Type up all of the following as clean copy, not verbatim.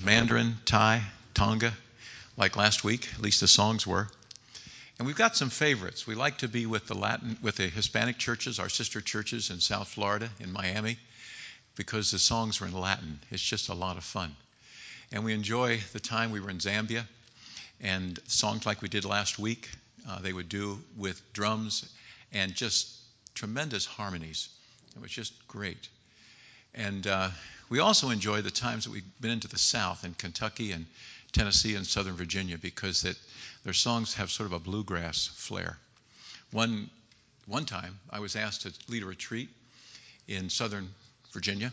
Mandarin, Thai, Tonga, like last week, at least the songs were. And we've got some favorites. We like to be with the Hispanic churches, our sister churches in South Florida, in Miami, because the songs are in Latin. It's just a lot of fun. And we enjoy the time we were in Zambia, and songs like we did last week, they would do with drums and just tremendous harmonies. It was just great. And we also enjoy the times that we've been into the South, in Kentucky and Tennessee and Southern Virginia, because their songs have sort of a bluegrass flair. One time, I was asked to lead a retreat in Southern Virginia,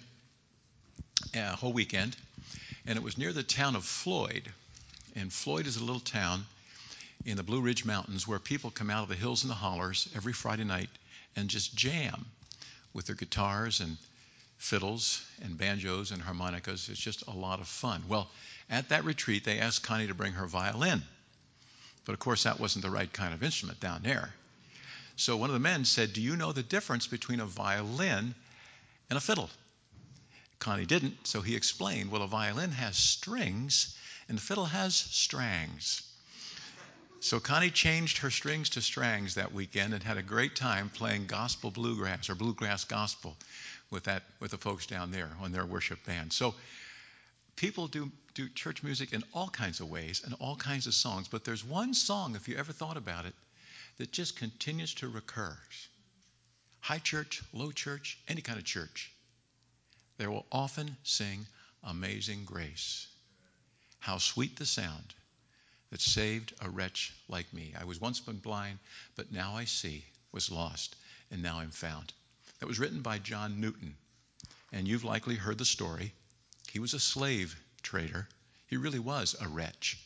a whole weekend, and it was near the town of Floyd. And Floyd is a little town in the Blue Ridge Mountains where people come out of the hills and the hollers every Friday night and just jam with their guitars and fiddles and banjos and harmonicas. It's just a lot of fun. Well, at that retreat, they asked Connie to bring her violin. But of course, that wasn't the right kind of instrument down there. So one of the men said, "Do you know the difference between a violin and a fiddle?" Connie didn't, so he explained, well, a violin has strings and the fiddle has strangs. So Connie changed her strings to strangs that weekend and had a great time playing gospel bluegrass or bluegrass gospel with the folks down there on their worship band. So people do church music in all kinds of ways and all kinds of songs, but there's one song, if you ever thought about it, that just continues to recur. High church, low church, any kind of church. They will often sing Amazing Grace. How sweet the sound that saved a wretch like me. I was once blind, but now I see, was lost, and now I'm found. That was written by John Newton, and you've likely heard the story. He was a slave trader. He really was a wretch.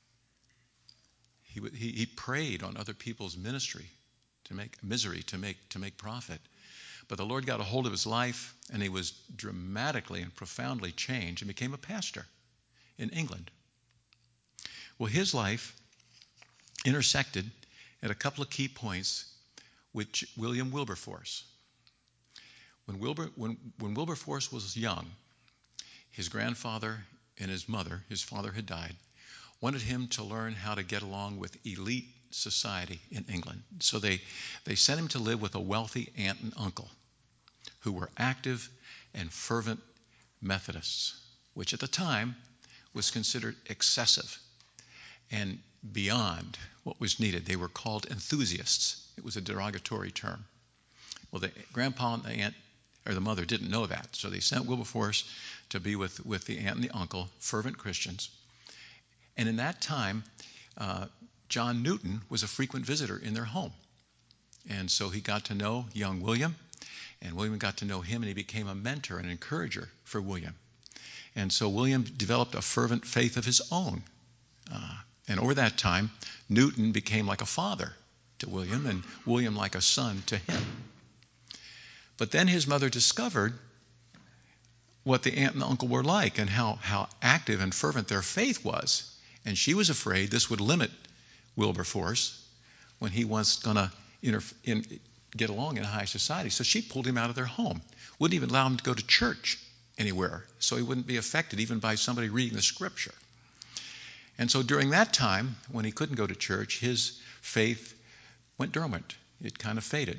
He preyed on other people's misery to make profit. But the Lord got a hold of his life, and he was dramatically and profoundly changed and became a pastor in England. Well, his life intersected at a couple of key points with William Wilberforce. When Wilberforce was young, his grandfather and his mother, his father had died, wanted him to learn how to get along with elite society in England. So they sent him to live with a wealthy aunt and uncle who were active and fervent Methodists, which at the time was considered excessive and beyond what was needed. They were called enthusiasts. It was a derogatory term. Well, the grandpa and the aunt, or the mother, didn't know that, so they sent Wilberforce to be with the aunt and the uncle, fervent Christians. And in that time, John Newton was a frequent visitor in their home. And so he got to know young William, and William got to know him, and he became a mentor and encourager for William. And so William developed a fervent faith of his own. And over that time, Newton became like a father to William, and William like a son to him. But then his mother discovered what the aunt and the uncle were like and how active and fervent their faith was. And she was afraid this would limit Wilberforce when he was going to get along in high society. So she pulled him out of their home, wouldn't even allow him to go to church anywhere, so he wouldn't be affected even by somebody reading the scripture. And so during that time, when he couldn't go to church, his faith went dormant. It kind of faded.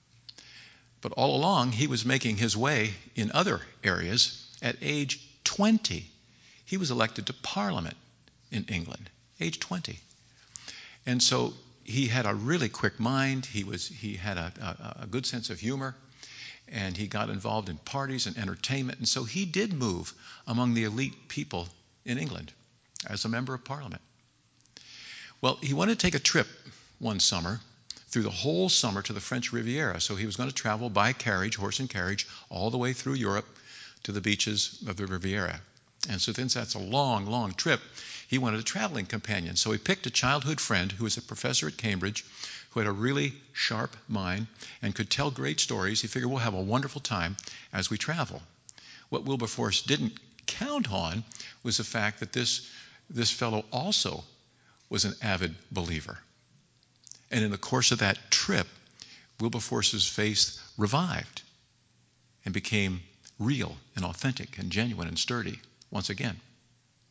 But all along, he was making his way in other areas. At age 20, he was elected to Parliament in England, age 20. And so he had a really quick mind. He had a good sense of humor, and he got involved in parties and entertainment. And so he did move among the elite people in England as a member of Parliament. Well, he wanted to take a trip one summer through the whole summer to the French Riviera. So he was going to travel by carriage, horse and carriage, all the way through Europe to the beaches of the Riviera. And so since that's a long, long trip, he wanted a traveling companion. So he picked a childhood friend who was a professor at Cambridge, who had a really sharp mind and could tell great stories. He figured we'll have a wonderful time as we travel. What Wilberforce didn't count on was the fact that this fellow also was an avid believer. And in the course of that trip, Wilberforce's faith revived and became real and authentic and genuine and sturdy once again.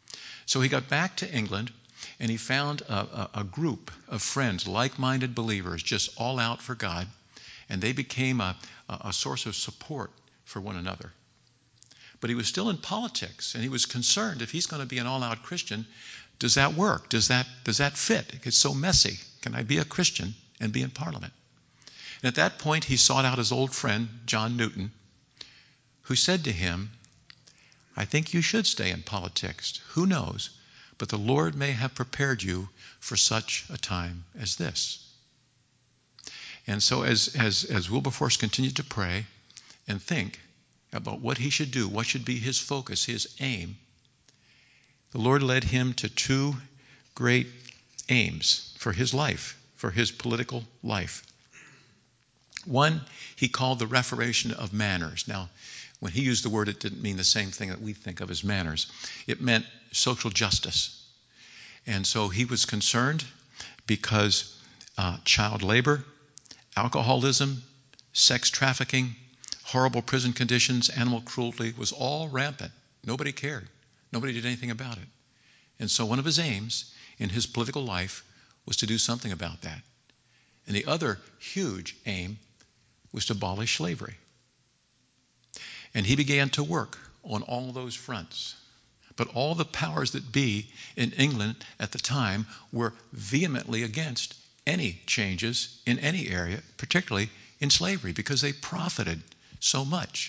So he got back to England, and he found a group of friends, like-minded believers, just all out for God, and they became a source of support for one another. But he was still in politics, and he was concerned, if he's going to be an all-out Christian, does that work? Does that fit? It's so messy. Can I be a Christian and be in Parliament? And at that point, he sought out his old friend, John Newton, who said to him, I think you should stay in politics. Who knows? But the Lord may have prepared you for such a time as this. And so as Wilberforce continued to pray and think about what he should do, what should be his focus, his aim, the Lord led him to two great aims for his life, for his political life. One, he called the reformation of manners. Now, when he used the word, it didn't mean the same thing that we think of as manners. It meant social justice. And so he was concerned because child labor, alcoholism, sex trafficking, horrible prison conditions, animal cruelty was all rampant. Nobody cared. Nobody did anything about it. And so one of his aims in his political life was to do something about that. And the other huge aim was to abolish slavery. And he began to work on all those fronts. But all the powers that be in England at the time were vehemently against any changes in any area, particularly in slavery, because they profited so much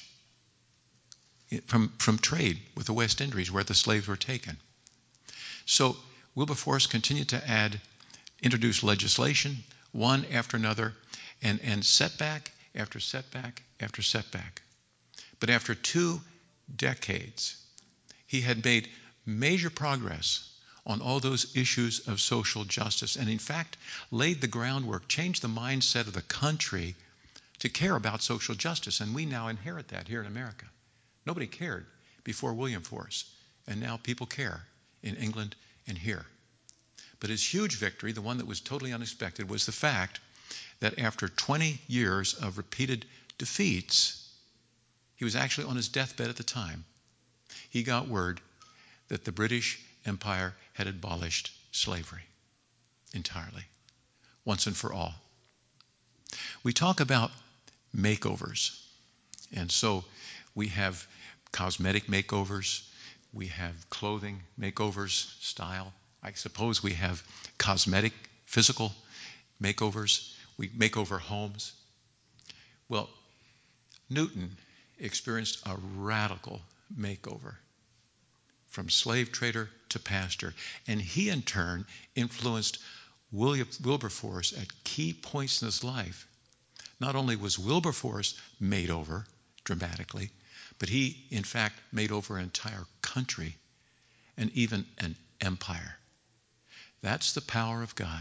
from trade with the West Indies where the slaves were taken. So Wilberforce continued to introduce legislation, one after another, and setback after setback after setback. But after 2 decades, he had made major progress on all those issues of social justice, and in fact laid the groundwork, changed the mindset of the country to care about social justice. And we now inherit that here in America. Nobody cared before Wilberforce, and now people care in England and here. But his huge victory, the one that was totally unexpected, was the fact that after 20 years of repeated defeats, he was actually on his deathbed at the time, he got word that the British Empire had abolished slavery entirely, once and for all. We talk about makeovers. And so we have cosmetic makeovers, we have clothing makeovers, style. I suppose we have cosmetic, physical makeovers. We make over homes. Well, Newton experienced a radical makeover from slave trader to pastor. And he, in turn, influenced Wilberforce at key points in his life. Not only was Wilberforce made over dramatically, but he, in fact, made over an entire country and even an empire. That's the power of God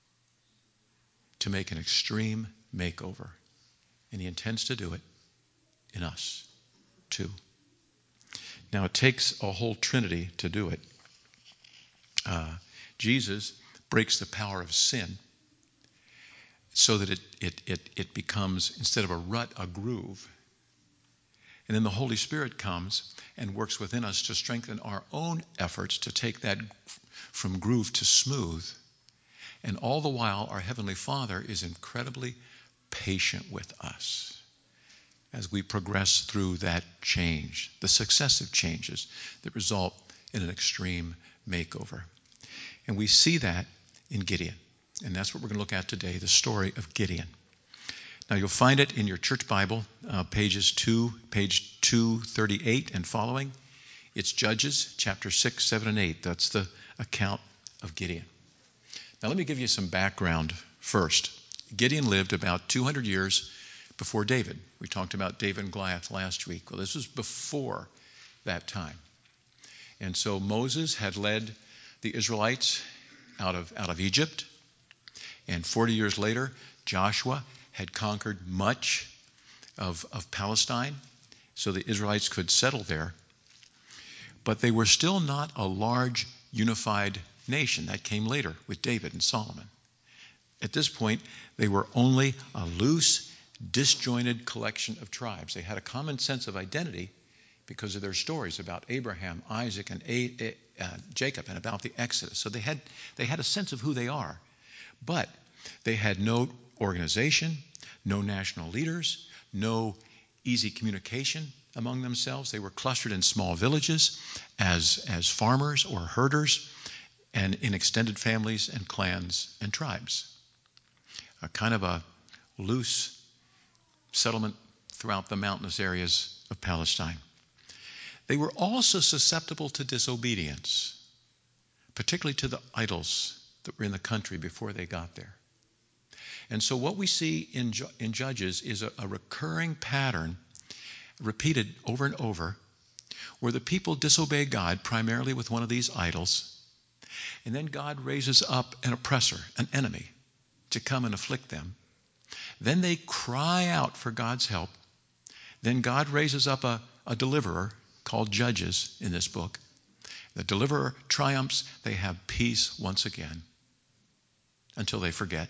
to make an extreme makeover. And he intends to do it in us, too. Now, it takes a whole trinity to do it. Jesus breaks the power of sin so that it becomes, instead of a rut, a groove. And then the Holy Spirit comes and works within us to strengthen our own efforts to take that from groove to smooth. And all the while, our Heavenly Father is incredibly patient with us as we progress through that change, the successive changes that result in an extreme makeover. And we see that in Gideon. And that's what we're going to look at today, the story of Gideon. Now, you'll find it in your church Bible, page 238 and following. It's Judges, chapter 6, 7, and 8. That's the account of Gideon. Now, let me give you some background first. Gideon lived about 200 years before David. We talked about David and Goliath last week. Well, this was before that time. And so Moses had led the Israelites out of Egypt. And 40 years later, Joshua had conquered much of Palestine so the Israelites could settle there. But they were still not a large, unified nation. That came later with David and Solomon. At this point, they were only a loose, disjointed collection of tribes. They had a common sense of identity because of their stories about Abraham, Isaac, and Jacob and about the Exodus. So they had a sense of who they are. But they had no organization, no national leaders, no easy communication among themselves. They were clustered in small villages as farmers or herders, and in extended families and clans and tribes. A kind of a loose settlement throughout the mountainous areas of Palestine. They were also susceptible to disobedience, particularly to the idols that were in the country before they got there. And so what we see in Judges is a recurring pattern, repeated over and over, where the people disobey God primarily with one of these idols, and then God raises up an oppressor, an enemy, to come and afflict them. Then they cry out for God's help. Then God raises up a deliverer called Judges in this book. The deliverer triumphs. They have peace once again until they forget.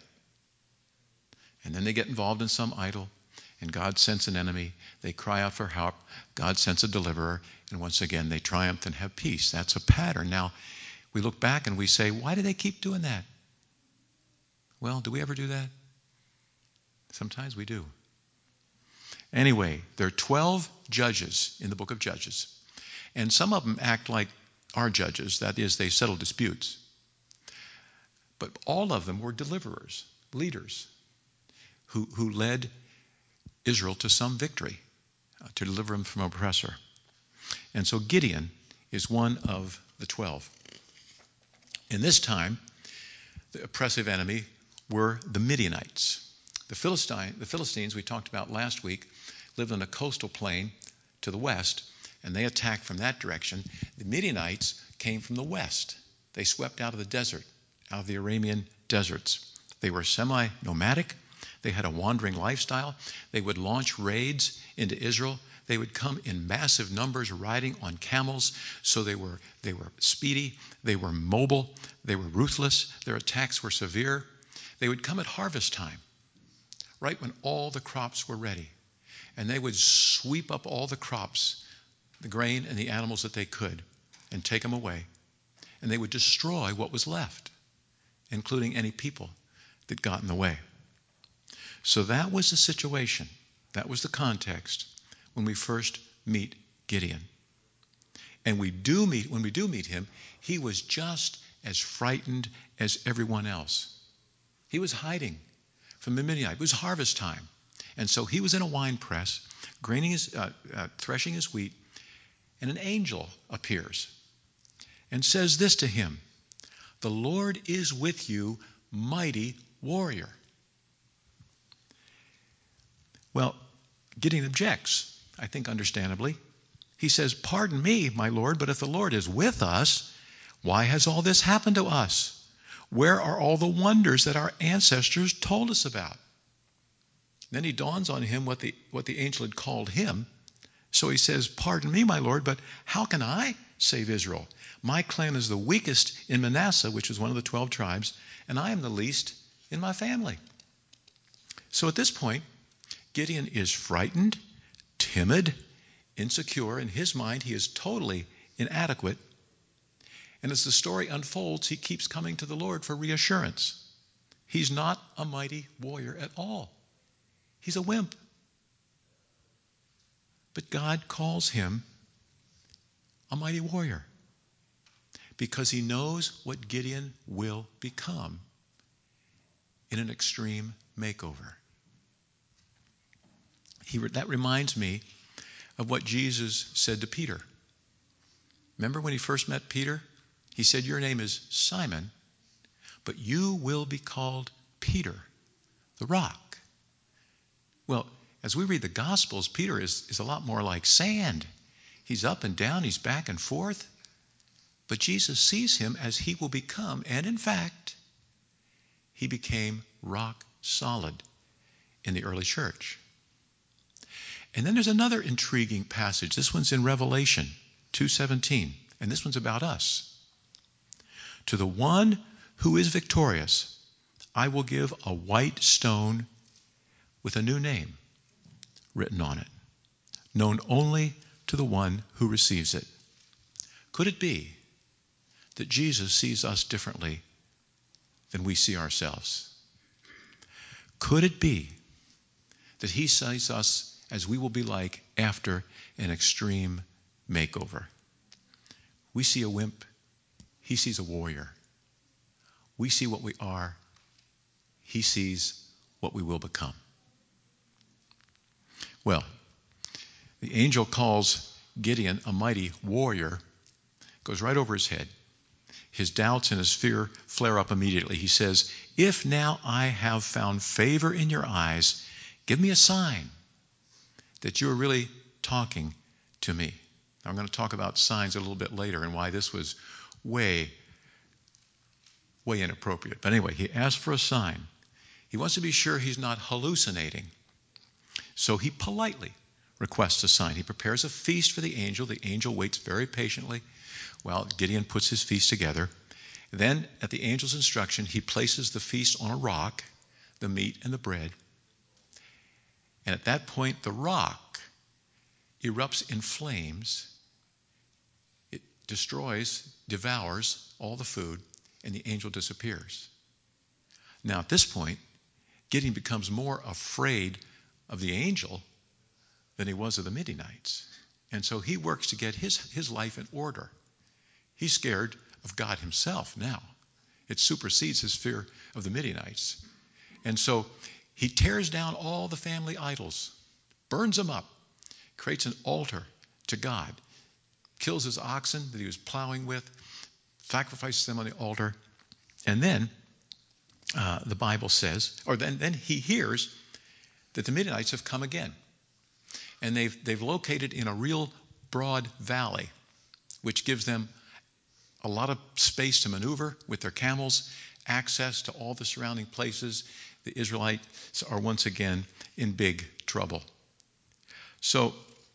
And then they get involved in some idol, and God sends an enemy. They cry out for help. God sends a deliverer, and once again they triumph and have peace. That's a pattern. Now, we look back and we say, why do they keep doing that? Well, do we ever do that? Sometimes we do. Anyway, there are 12 judges in the book of Judges, and some of them act like our judges. That is, they settle disputes. But all of them were deliverers, leaders, who led Israel to some victory, to deliver them from an oppressor. And so Gideon is one of the 12. In this time, the oppressive enemy were the Midianites. The Philistines we talked about last week lived on a coastal plain to the west, and they attacked from that direction. The Midianites came from the west. They swept out of the desert, out of the Aramean deserts. They were semi-nomadic. They had a wandering lifestyle. They would launch raids into Israel. They would come in massive numbers riding on camels. So they were speedy. They were mobile. They were ruthless. Their attacks were severe. They would come at harvest time, right when all the crops were ready. And they would sweep up all the crops, the grain and the animals that they could, and take them away. And they would destroy what was left, including any people that got in the way. So that was the situation. That was the context when we first meet Gideon. And when we do meet him, he was just as frightened as everyone else. He was hiding from the Midianites. It was harvest time. And so he was in a wine press, threshing his wheat, and an angel appears and says this to him, "The Lord is with you, mighty warrior." Well, Gideon objects, I think understandably. He says, "Pardon me, my Lord, but if the Lord is with us, why has all this happened to us? Where are all the wonders that our ancestors told us about?" Then he dawns on him what the angel had called him. So he says, "Pardon me, my Lord, but how can I save Israel? My clan is the weakest in Manasseh, which is one of the 12 tribes, and I am the least in my family." So at this point, Gideon is frightened, timid, insecure. In his mind, he is totally inadequate. And as the story unfolds, he keeps coming to the Lord for reassurance. He's not a mighty warrior at all. He's a wimp. But God calls him a mighty warrior because he knows what Gideon will become in an extreme makeover. That reminds me of what Jesus said to Peter. Remember when he first met Peter? He said, "Your name is Simon, but you will be called Peter, the rock." Well, as we read the Gospels, Peter is a lot more like sand. He's up and down, he's back and forth. But Jesus sees him as he will become, and in fact, he became rock solid in the early church. And then there's another intriguing passage. This one's in Revelation 2:17, and this one's about us. "To the one who is victorious, I will give a white stone with a new name written on it, known only to the one who receives it." Could it be that Jesus sees us differently than we see ourselves? Could it be that he sees us as we will be like after an extreme makeover? We see a wimp, he sees a warrior. We see what we are, he sees what we will become. Well, the angel calls Gideon a mighty warrior, goes right over his head. His doubts and his fear flare up immediately. He says, if now I have found favor in your eyes, give me a sign that you're really talking to me. Now, I'm going to talk about signs a little bit later and why this was way inappropriate. But anyway, he asked for a sign. He wants to be sure he's not hallucinating. So he politely requests a sign. He prepares a feast for the angel. The angel waits very patiently while Gideon puts his feast together. Then, at the angel's instruction, he places the feast on a rock, the meat and the bread. And at that point, the rock erupts in flames. It destroys, devours all the food, and the angel disappears. Now, at this point, Gideon becomes more afraid of the angel than he was of the Midianites. And so he works to get his life in order. He's scared of God himself now. It supersedes his fear of the Midianites. And so he tears down all the family idols, burns them up, creates an altar to God, kills his oxen that he was plowing with, sacrifices them on the altar, and then the Bible says, or then he hears that the Midianites have come again. And they've located in a real broad valley, which gives them a lot of space to maneuver with their camels, access to all the surrounding places. The Israelites are once again in big trouble. So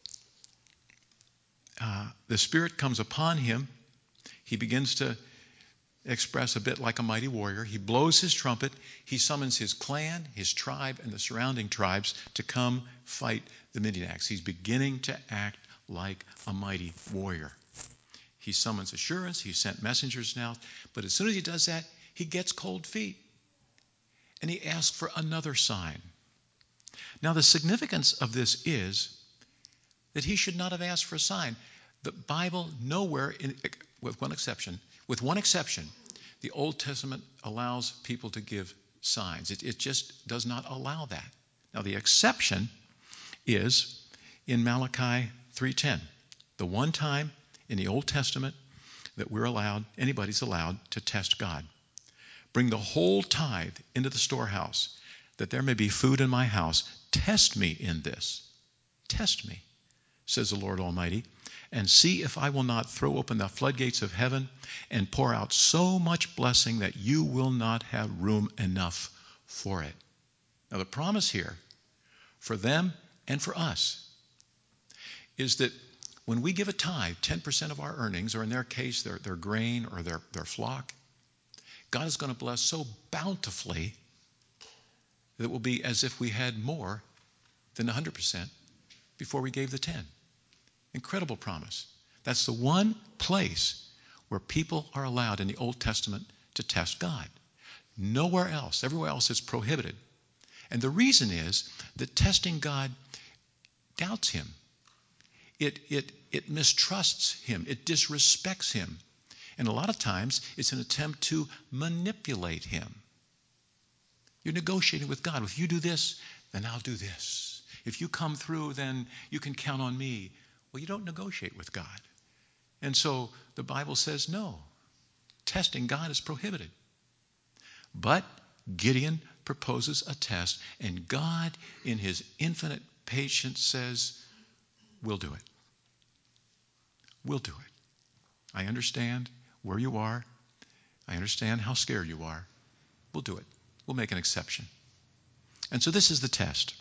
the Spirit comes upon him. He begins to express a bit like a mighty warrior. He blows his trumpet. He summons his clan, his tribe, and the surrounding tribes to come fight the Midianites. He's beginning to act like a mighty warrior. He summons assurance. He sent messengers now. But as soon as he does that, he gets cold feet. And he asks for another sign. Now, the significance of this is that he should not have asked for a sign. The Bible nowhere, with one exception, the Old Testament allows people to give signs. It just does not allow that. Now, the exception is in Malachi 3:10, the one time in the Old Testament that anybody's allowed to test God. Bring the whole tithe into the storehouse, that there may be food in my house. Test me in this. Test me, says the Lord Almighty, and see if I will not throw open the floodgates of heaven and pour out so much blessing that you will not have room enough for it. Now, the promise here for them and for us is that when we give a tithe, 10% of our earnings, or in their case, their grain or their flock, God is going to bless so bountifully that it will be as if we had more than 100% before we gave the 10. Incredible promise. That's the one place where people are allowed in the Old Testament to test God. Nowhere else. Everywhere else is prohibited. And the reason is that testing God doubts him. It mistrusts him. It disrespects him. And a lot of times it's an attempt to manipulate him. You're negotiating with God. If you do this, then I'll do this. If you come through, then you can count on me. Well, you don't negotiate with God. And so the Bible says no. Testing God is prohibited. But Gideon proposes a test, and God, in his infinite patience, says, we'll do it. We'll do it. I understand where you are. I understand how scared you are. We'll do it. We'll make an exception. And so this is the test.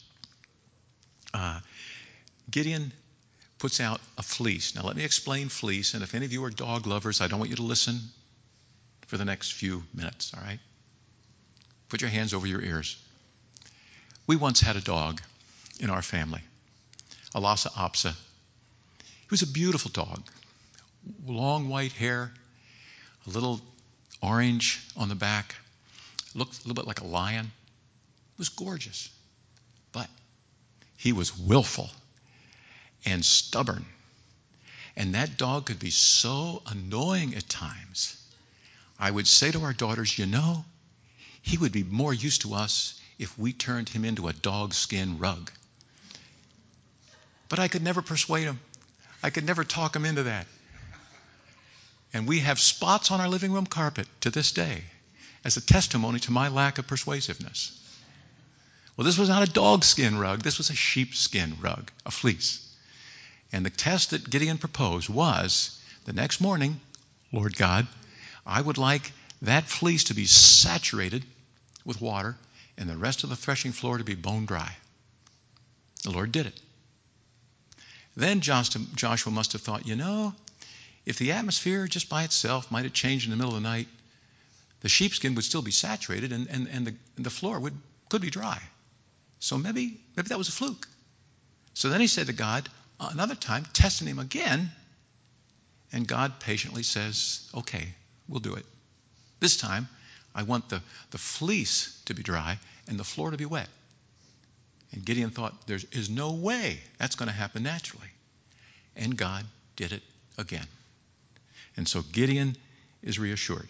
Gideon puts out a fleece. Now let me explain fleece, and if any of you are dog lovers, I don't want you to listen for the next few minutes, all right? Put your hands over your ears. We once had a dog in our family, a Lhasa Apso. He was a beautiful dog, long white hair, a little orange on the back, looked a little bit like a lion. It was gorgeous. But he was willful and stubborn. And that dog could be so annoying at times. I would say to our daughters, he would be more use to us if we turned him into a dog skin rug. But I could never persuade him. I could never talk him into that. And we have spots on our living room carpet to this day as a testimony to my lack of persuasiveness. Well, this was not a dog skin rug. This was a sheepskin rug, a fleece. And the test that Gideon proposed was, the next morning, Lord God, I would like that fleece to be saturated with water and the rest of the threshing floor to be bone dry. The Lord did it. Then Joshua must have thought, if the atmosphere just by itself might have changed in the middle of the night, the sheepskin would still be saturated and the floor could be dry. So maybe that was a fluke. So then he said to God, another time, testing him again, and God patiently says, okay, we'll do it. This time, I want the fleece to be dry and the floor to be wet. And Gideon thought, there is no way that's going to happen naturally. And God did it again. And so Gideon is reassured.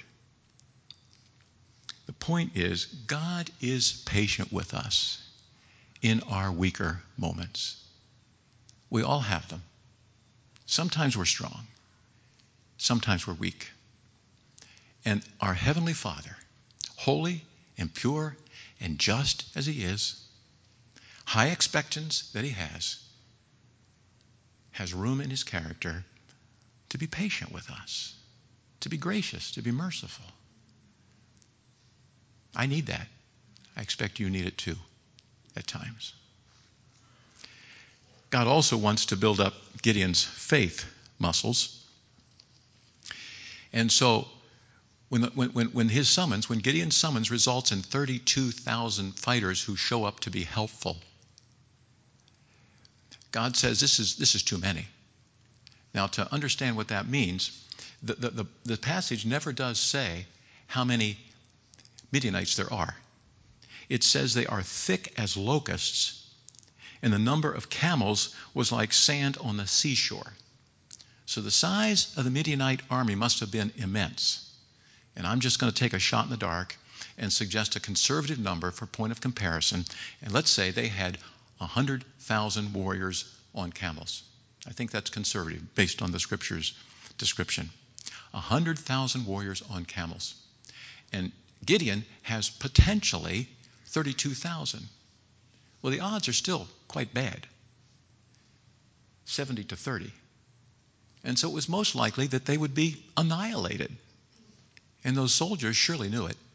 The point is, God is patient with us in our weaker moments. We all have them. Sometimes we're strong. Sometimes we're weak. And our Heavenly Father, holy and pure and just as He is, high expectations that He has room in His character to be patient with us, to be gracious, to be merciful. I need that. I expect you need it too at times. God also wants to build up Gideon's faith muscles. And so when Gideon's summons results in 32,000 fighters who show up to be helpful, God says this is too many. Now, to understand what that means, the passage never does say how many Midianites there are. It says they are thick as locusts, and the number of camels was like sand on the seashore. So the size of the Midianite army must have been immense. And I'm just going to take a shot in the dark and suggest a conservative number for point of comparison. And let's say they had 100,000 warriors on camels. I think that's conservative based on the Scripture's description. 100,000 warriors on camels. And Gideon has potentially 32,000. Well, the odds are still quite bad. 70 to 30. And so it was most likely that they would be annihilated. And those soldiers surely knew it.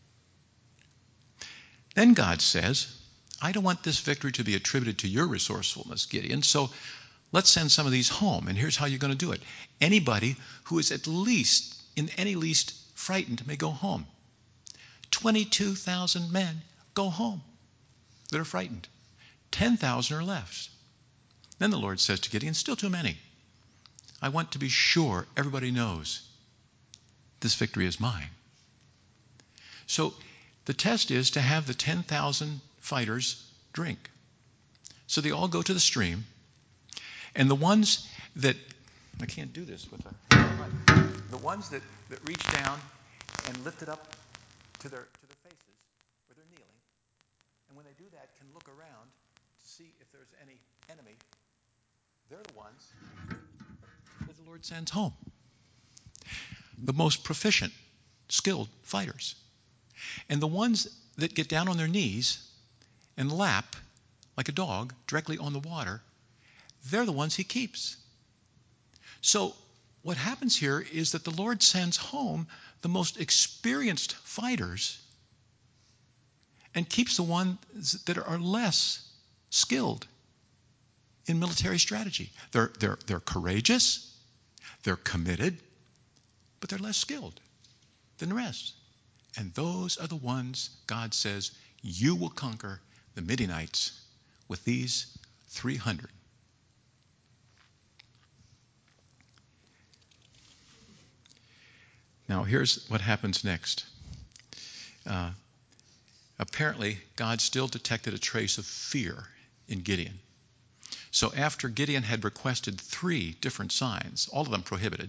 Then God says, I don't want this victory to be attributed to your resourcefulness, Gideon, so let's send some of these home. And here's how you're going to do it. Anybody who is at least, in any least, frightened may go home. 22,000 men go home that are frightened. 10,000 are left. Then the Lord says to Gideon, still too many. I want to be sure everybody knows this victory is mine. So the test is to have the 10,000 fighters drink. So they all go to the stream, and the ones that, I can't do this with the ones that reach down and lift it up to their faces where they're kneeling, and when they do that can look around to see if there's any enemy, they're the ones that the Lord sends home. The most proficient, skilled fighters. And the ones that get down on their knees and lap like a dog directly on the water, they're the ones He keeps. So what happens here is that the Lord sends home the most experienced fighters and keeps the ones that are less skilled in military strategy. They're courageous, they're committed, but they're less skilled than the rest. And those are the ones God says, you will conquer the Midianites with these 300. Now, here's what happens next. Apparently, God still detected a trace of fear in Gideon. So after Gideon had requested 3 different signs, all of them prohibited,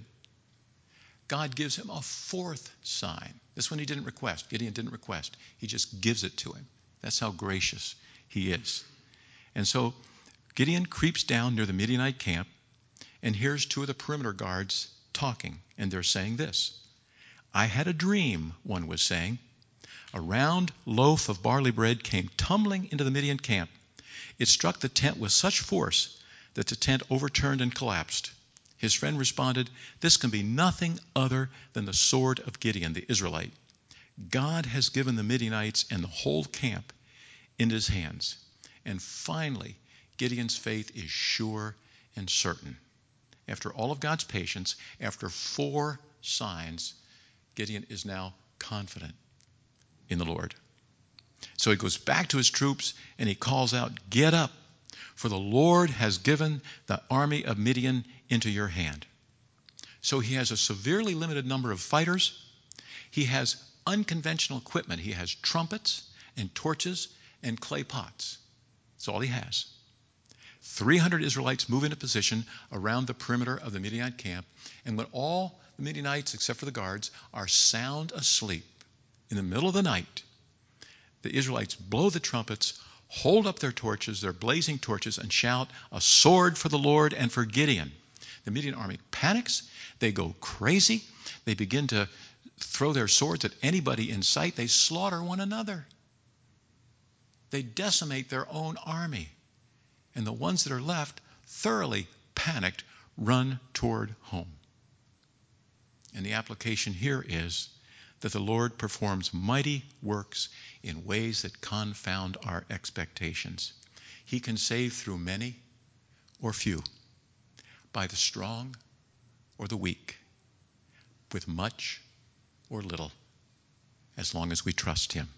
God gives him a 4th sign. This one he didn't request. Gideon didn't request. He just gives it to him. That's how gracious he is. And so Gideon creeps down near the Midianite camp and hears 2 of the perimeter guards talking. And they're saying this. I had a dream, one was saying. A round loaf of barley bread came tumbling into the Midian camp. It struck the tent with such force that the tent overturned and collapsed. His friend responded, this can be nothing other than the sword of Gideon, the Israelite. God has given the Midianites and the whole camp into his hands. And finally, Gideon's faith is sure and certain. After all of God's patience, after 4 signs, Gideon is now confident in the Lord. So he goes back to his troops and he calls out, get up, for the Lord has given the army of Midian into your hand. So he has a severely limited number of fighters. He has unconventional equipment. He has trumpets and torches and clay pots. That's all he has. 300 Israelites move into position around the perimeter of the Midianite camp. And when all the Midianites, except for the guards, are sound asleep, in the middle of the night, the Israelites blow the trumpets, hold up their torches, their blazing torches, and shout, a sword for the Lord and for Gideon. The Midian army panics. They go crazy. They begin to throw their swords at anybody in sight. They slaughter one another. They decimate their own army. And the ones that are left, thoroughly panicked, run toward home. And the application here is that the Lord performs mighty works in ways that confound our expectations. He can save through many or few, by the strong or the weak, with much or little, as long as we trust him.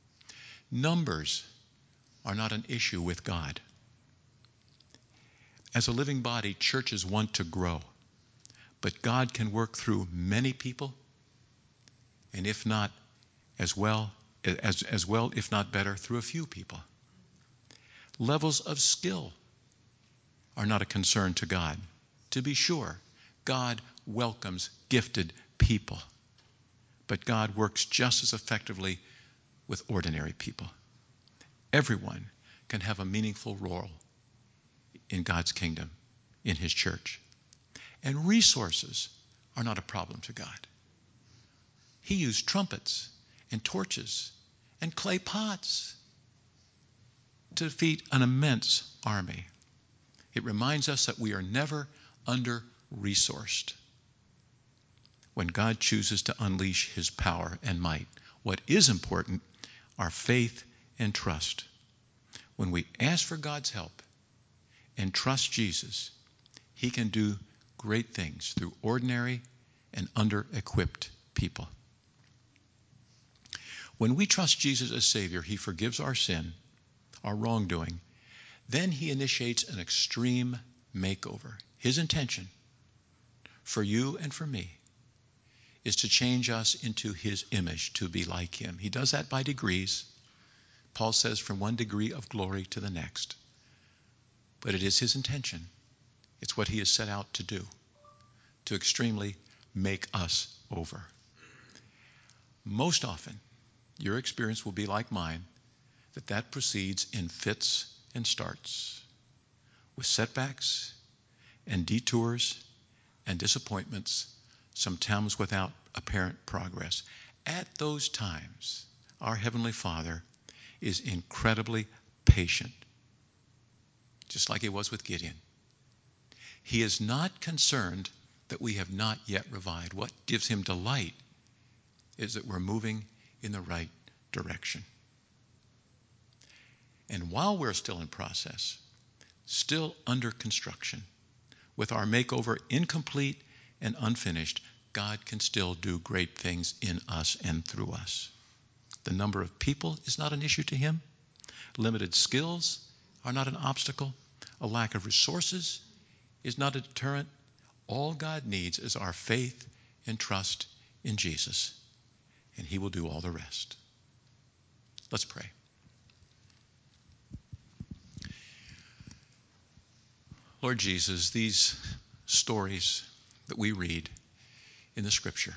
Numbers are not an issue with God. As a living body, churches want to grow, but God can work through many people, and if not as well, if not better, through a few people. Levels of skill are not a concern to God. To be sure, God welcomes gifted people, but God works just as effectively with ordinary people. Everyone can have a meaningful role in God's kingdom, in his church. And resources are not a problem to God. He used trumpets and torches and clay pots to defeat an immense army. It reminds us that we are never under-resourced when God chooses to unleash his power and might. What is important are faith and trust. When we ask for God's help and trust Jesus, he can do great things through ordinary and under-equipped people. When we trust Jesus as Savior, he forgives our sin, our wrongdoing. Then he initiates an extreme makeover. His intention for you and for me is to change us into his image, to be like him. He does that by degrees. Paul says from one degree of glory to the next. But it is his intention. It's what he has set out to do, to extremely make us over. Most often, your experience will be like mine, that proceeds in fits and starts, with setbacks and detours and disappointments, sometimes without apparent progress. At those times, our Heavenly Father is incredibly patient, just like he was with Gideon. He is not concerned that we have not yet revived. What gives him delight is that we're moving in the right direction. And while we're still in process, still under construction, with our makeover incomplete and unfinished, God can still do great things in us and through us. The number of people is not an issue to him. Limited skills are not an obstacle. A lack of resources is not a deterrent. All God needs is our faith and trust in Jesus, and he will do all the rest. Let's pray. Lord Jesus, these stories that we read in the Scripture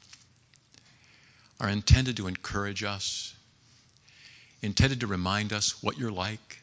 are intended to encourage us, intended to remind us what you're like.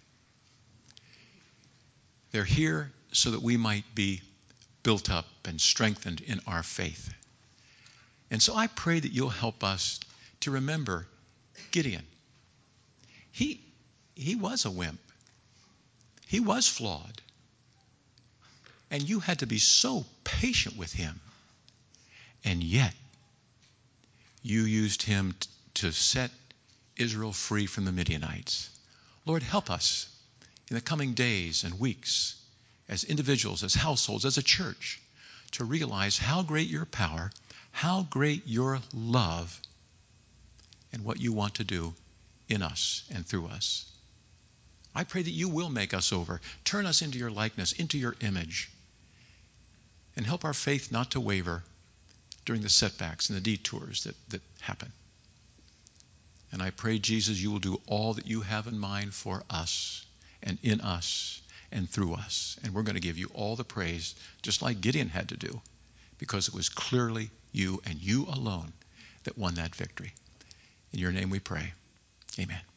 They're here so that we might be built up and strengthened in our faith. And so I pray that you'll help us to remember Gideon. He was a wimp. He was flawed. And you had to be so patient with him. And yet, you used him to set Israel free from the Midianites. Lord, help us in the coming days and weeks, as individuals, as households, as a church, to realize how great your power, how great your love, and what you want to do in us and through us. I pray that you will make us over, turn us into your likeness, into your image, and help our faith not to waver during the setbacks and the detours that happen. And I pray, Jesus, you will do all that you have in mind for us and in us and through us. And we're going to give you all the praise, just like Gideon had to do, because it was clearly you and you alone that won that victory. In your name we pray. Amen.